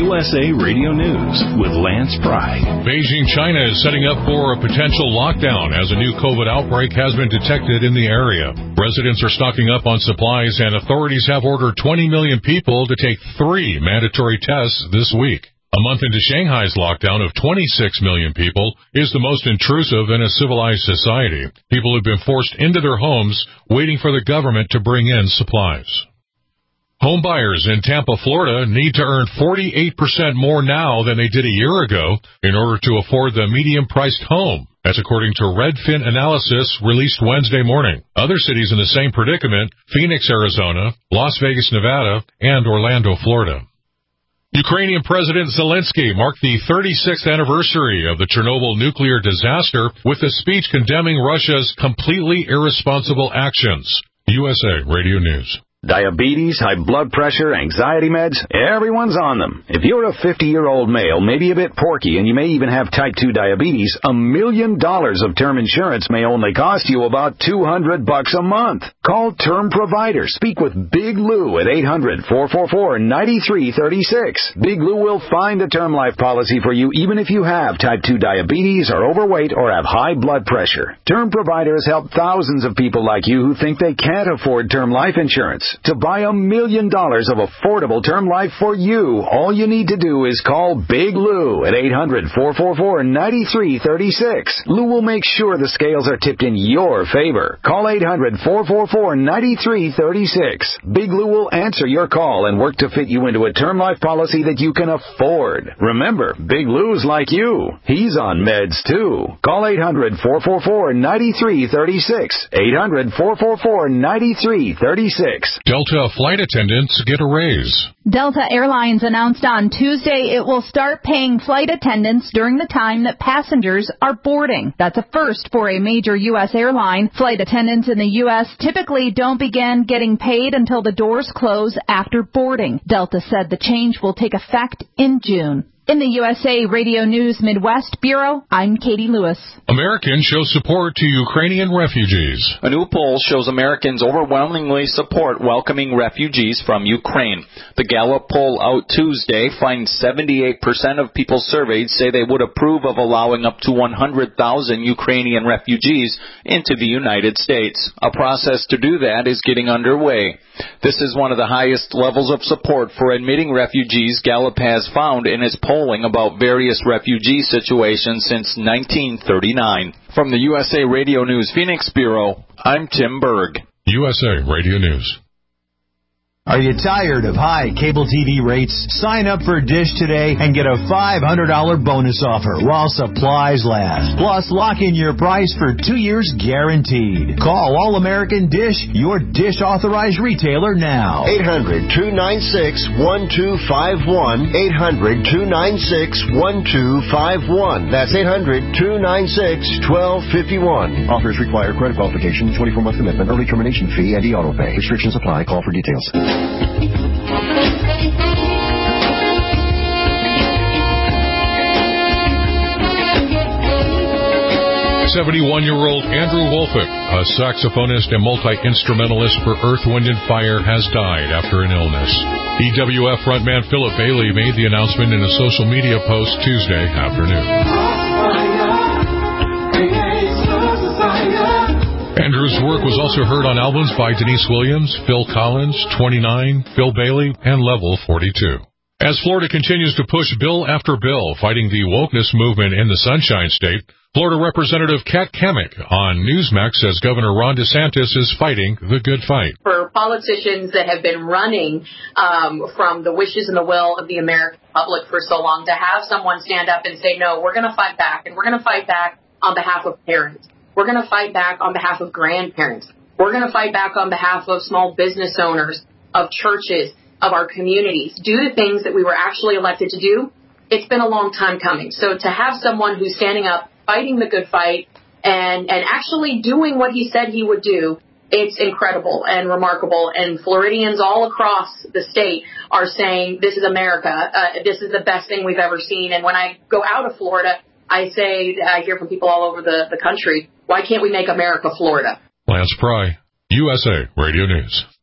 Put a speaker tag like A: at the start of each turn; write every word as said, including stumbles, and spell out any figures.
A: U S A Radio News with Lance Pry.
B: Beijing, China is setting up for a potential lockdown as a new COVID outbreak has been detected in the area. Residents are stocking up on supplies, and authorities have ordered twenty million people to take three mandatory tests this week. A month into Shanghai's lockdown of twenty-six million people is the most intrusive in a civilized society. People have been forced into their homes, waiting for the government to bring in supplies. Home buyers in Tampa, Florida need to earn forty-eight percent more now than they did a year ago in order to afford the medium-priced home. That's according to Redfin analysis released Wednesday morning. Other cities in the same predicament: Phoenix, Arizona, Las Vegas, Nevada, and Orlando, Florida. Ukrainian President Zelensky marked the thirty-sixth anniversary of the Chernobyl nuclear disaster with a speech condemning Russia's completely irresponsible actions. U S A Radio News.
C: Diabetes, high blood pressure, anxiety meds, everyone's on them. If you're a fifty-year-old male, maybe a bit porky, and you may even have type two diabetes, a million dollars of term insurance may only cost you about two hundred bucks a month. Call Term Provider. Speak with Big Lou at eight hundred, four four four, nine three three six. Big Lou will find a term life policy for you even if you have type two diabetes, are overweight, or have high blood pressure. Term Provider has helped thousands of people like you who think they can't afford term life insurance. To buy a million dollars of affordable term life for you, all you need to do is call Big Lou at eight hundred, four four four, nine three three six. Lou will make sure the scales are tipped in your favor. Call eight hundred, four four four, nine three three six. Big Lou will answer your call and work to fit you into a term life policy that you can afford. Remember, Big Lou's like you. He's on meds too. Call eight hundred, four four four, nine three three six. eight hundred, four four four, nine three three six.
B: Delta flight attendants get a raise.
D: Delta Airlines announced on Tuesday it will start paying flight attendants during the time that passengers are boarding. That's a first for a major U S airline. Flight attendants in the U S typically don't begin getting paid until the doors close after boarding. Delta said the change will take effect in June. In the U S A Radio News Midwest Bureau, I'm Katie Lewis.
B: Americans show support to Ukrainian refugees.
E: A new poll shows Americans overwhelmingly support welcoming refugees from Ukraine. The Gallup poll out Tuesday finds seventy-eight percent of people surveyed say they would approve of allowing up to one hundred thousand Ukrainian refugees into the United States. A process to do that is getting underway. This is one of the highest levels of support for admitting refugees Gallup has found in its polling about various refugee situations since nineteen thirty-nine. From the U S A Radio News Phoenix Bureau, I'm Tim Berg.
B: U S A Radio News.
F: Are you tired of high cable T V rates? Sign up for Dish today and get a five hundred dollars bonus offer while supplies last. Plus, lock in your price for two years guaranteed. Call All-American Dish, your Dish authorized retailer now.
G: eight hundred, two nine six, one two five one. eight hundred, two nine six, one two five one. That's eight hundred, two nine six, one two five one. Offers require credit qualification, twenty-four month commitment, early termination fee, and e-auto pay. Restrictions apply. Call for details.
B: seventy-one-year-old Andrew Wolfick, a saxophonist and multi-instrumentalist for Earth, Wind and Fire, has died after an illness. E W F frontman Philip Bailey made the announcement in a social media post Tuesday afternoon. Andrew's work was also heard on albums by Denise Williams, Phil Collins, twenty-nine, Phil Bailey, and Level forty-two. As Florida continues to push bill after bill fighting the wokeness movement in the Sunshine State, Florida Representative Kat Kamick on Newsmax says Governor Ron DeSantis is fighting the good fight.
H: For politicians that have been running um, from the wishes and the will of the American public for so long, to have someone stand up and say, no, we're going to fight back, and we're going to fight back on behalf of parents. We're going to fight back on behalf of grandparents. We're going to fight back on behalf of small business owners, of churches, of our communities. Do the things that we were actually elected to do. It's been a long time coming. So to have someone who's standing up, fighting the good fight, and, and actually doing what he said he would do, it's incredible and remarkable. And Floridians all across the state are saying, this is America. Uh, this is the best thing we've ever seen. And when I go out of Florida, I say, I hear from people all over the, the country, why can't we make America Florida?
B: Lance Pry, U S A Radio News.